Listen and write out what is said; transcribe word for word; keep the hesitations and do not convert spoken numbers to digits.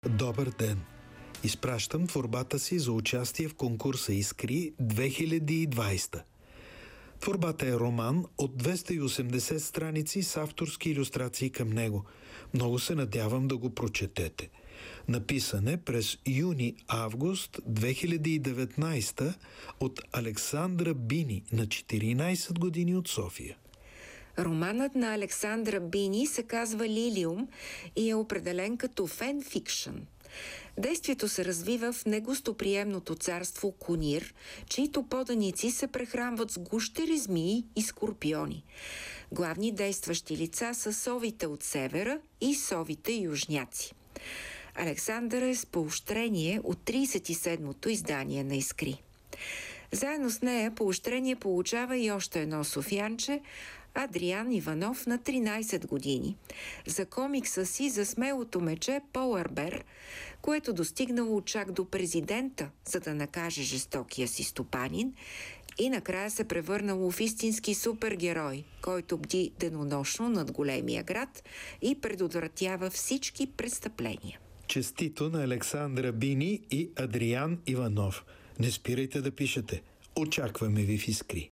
Добър ден! Изпращам творбата си за участие в конкурса Искри две хиляди и двадесета. Творбата е роман от двеста и осемдесет страници с авторски илюстрации към него. Много се надявам да го прочетете. Написане през юни-август две хиляди и деветнадесета от Александра Бини на четиринадесет години от София. Романът на Александра Бини се казва «Лилиум» и е определен като фен-фикшън. Действието се развива в негостоприемното царство Конир, чието поданици се прехранват с гущери, змии и скорпиони. Главни действащи лица са совите от севера и совите южняци. Александър е с поощрение от тридесет и седмото издание на Искри. Заедно с нея поощрение получава и още едно софиянче, Адриан Иванов на тринадесет години, за комикса си за смелото мече Полар Бер, което достигнало чак до президента, за да накаже жестокия си стопанин, и накрая се превърнало в истински супергерой, който бди денонощно над големия град и предотвратява всички престъпления. Честито на Александра Бини и Адриан Иванов. Не спирайте да пишете. Очакваме ви в Искри.